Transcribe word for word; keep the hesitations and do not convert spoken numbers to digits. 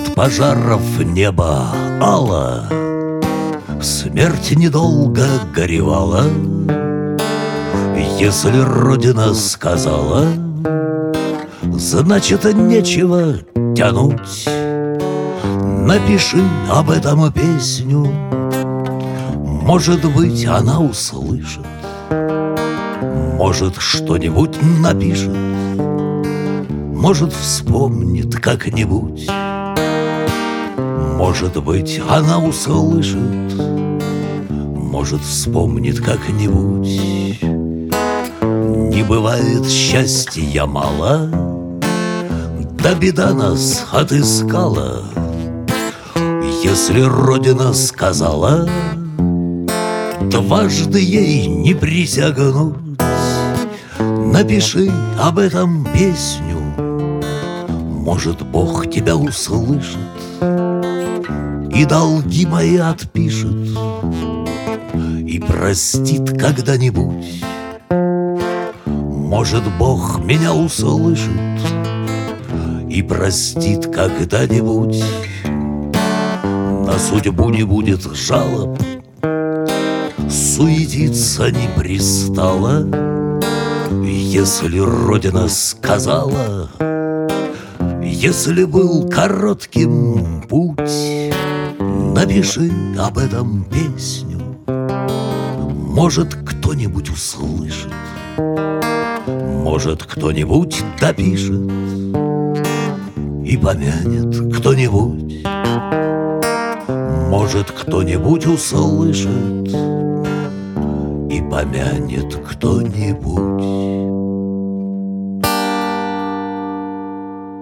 От пожаров небо ало, смерть недолго горевала. Если Родина сказала, значит, нечего тянуть. Напиши об этом песню, может быть, она услышит, может, что-нибудь напишет, может, вспомнит как-нибудь. Может быть, она услышит, может, вспомнит как-нибудь. Не бывает счастья мало, да беда нас отыскала. Если Родина сказала, дважды ей не присягнуть. Напиши об этом песню, может, Бог тебя услышит и долги мои отпишет, и простит когда-нибудь. Может, Бог меня услышит и простит когда-нибудь. На судьбу не будет жалоб, суетиться не пристало. Если Родина сказала, если был коротким путь, напиши об этом песню, может, кто-нибудь услышит, может, кто-нибудь допишет и помянет кто-нибудь. Может, кто-нибудь услышит и помянет кто-нибудь.